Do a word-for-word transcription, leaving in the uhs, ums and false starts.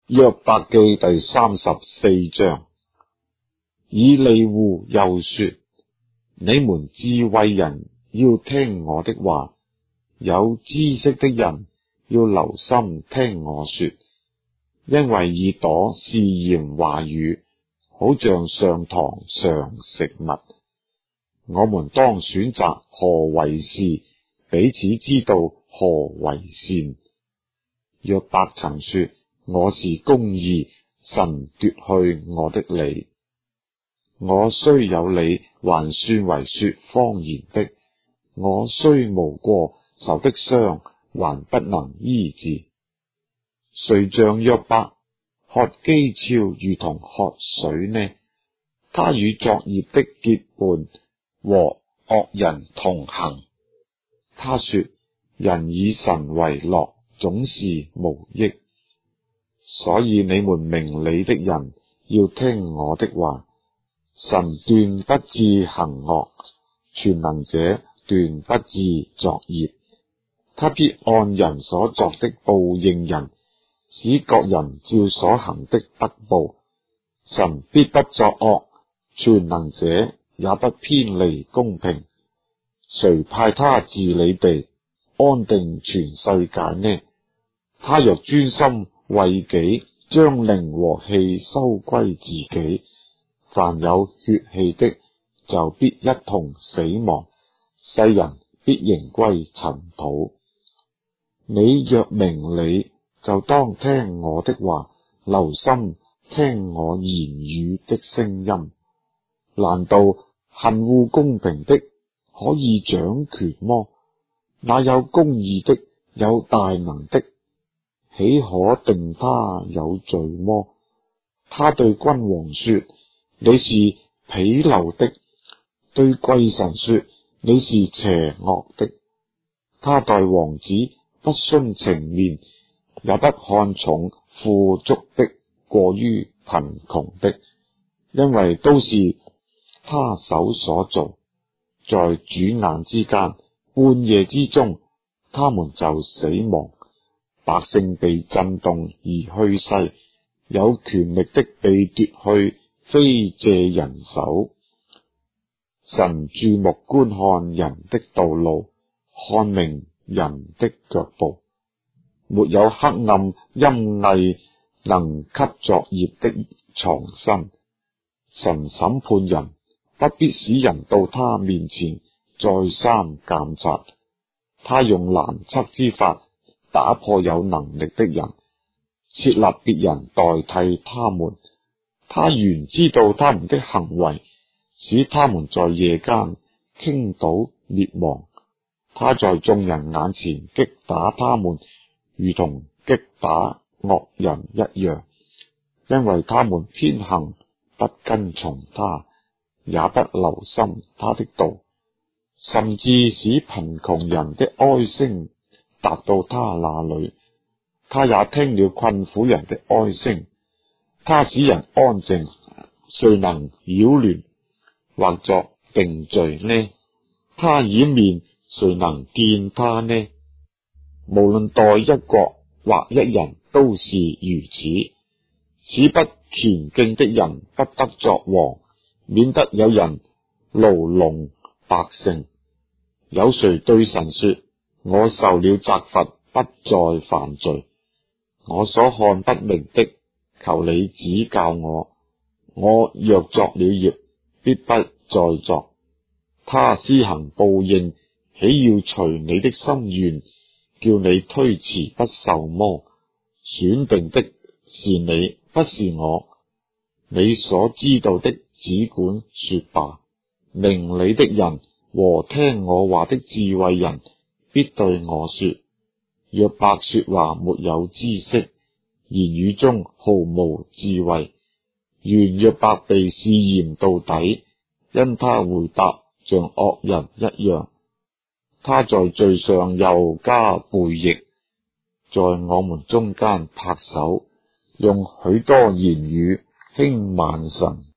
約伯記第三十四章。以利戶又說：你們智慧人要聽我的話，有知識的人要留心聽我說，因為耳朵試驗話語，好像上膛嘗食物。我們當選擇何為是，彼此知道何為善。約伯曾說：我是公義，神奪去我的理。我雖有理，還算為說謊言的；我雖無過，受的傷還不能醫治。誰像約伯，喝譏誚如同喝水呢？他與作孽的結伴，和惡人同行。他說：人以神為樂，總是無益。所以你們明理的人要聽我的話。神斷不致行惡，全能者斷不致作孽。他必按人所作的報應人，使各人照所行的得報。神必不作惡，全能者也不偏離公平。誰派他治理地，安定全世界呢？他若專心為己，將靈和氣收歸自己，凡有血氣的，就必一同死亡，世人必仍歸塵土。你若明理，就當聽我的話，留心聽我言語的聲音。難道恨惡公平的可以掌權麼？那有公義的，有大能的，豈可定他有罪麼？他對君王說：你是鄙陋的；對貴臣說：你是邪惡的。他待王子不徇情面，也不看重富足的過於貧窮的，因為都是他手所做。在轉眼之間，半夜之中，他們就死亡。百姓被震動而去世，有權力的被奪去，非借人手。神注目觀看人的道路，看明人的腳步。沒有黑暗陰翳能給作孽的藏身。神審判人，不必使人到他面前再三鑒察。他用難測之法打破有能力的人，設立別人代替他們。他原知道他們的行為，使他們在夜間傾倒滅亡。他在眾人眼前擊打他們，如同擊打惡人一樣，因為他們偏行，不跟從他，也不留心他的道，甚至使貧窮人的哀聲達到他那裡。他也聽了困苦人的哀聲。他使人安靜，誰能擾亂或作定罪呢？他掩面，誰能見他呢？無論待一國或一人，都是如此。使不虔敬的人不得作王，免得有人牢籠百姓。有誰對神說：我受了責罰，不再犯罪？我所看不明的，求你指教我。我若作了孽，必不再作。他施行報應，豈要隨你的心願，叫你推辭不受麼？選定的是你，不是我。你所知道的，只管說吧。明理的人和聽我話的智慧人，必對我說：約伯說話沒有知識，言語中毫無智慧。願約伯被試驗到底，因他回答像惡人一樣。他在罪上又加背逆，在我們中間拍手，用許多言語輕慢神。